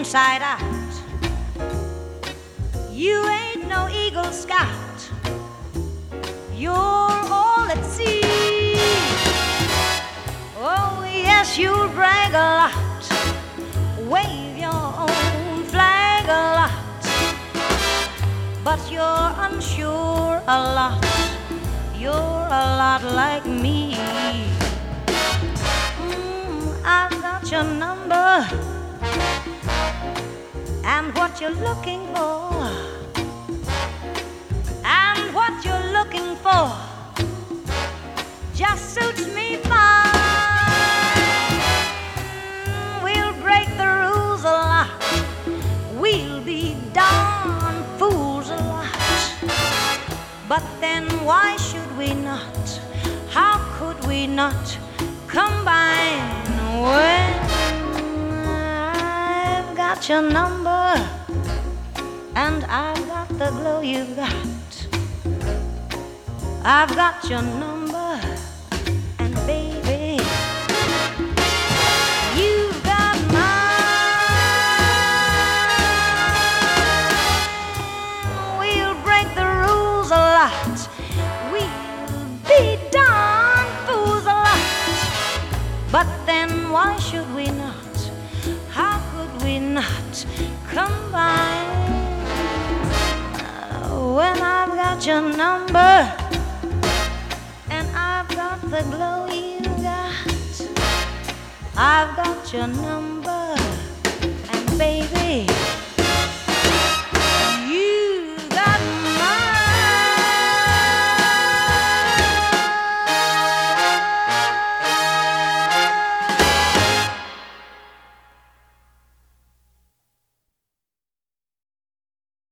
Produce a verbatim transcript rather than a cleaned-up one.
inside out. You ain't no Eagle Scout, you're all at sea. Oh yes, you'll brag a lot, wave your own flag a lot, but you're unsure a lot, you're a lot like me. mm, I've got your number and what you're looking for, and what you're looking for just suits me fine. We'll break the rules a lot, we'll be darn fools a lot, but then why should we not, how could we not combine when I've got your number and I've got the glow you've got. I've got your number, and baby, you've got mine. We'll break the rules a lot, we'll be darn fools a lot, but then why should we not, how could we not combine when I've got your number and I've got the glow you got. I've got your number, and baby,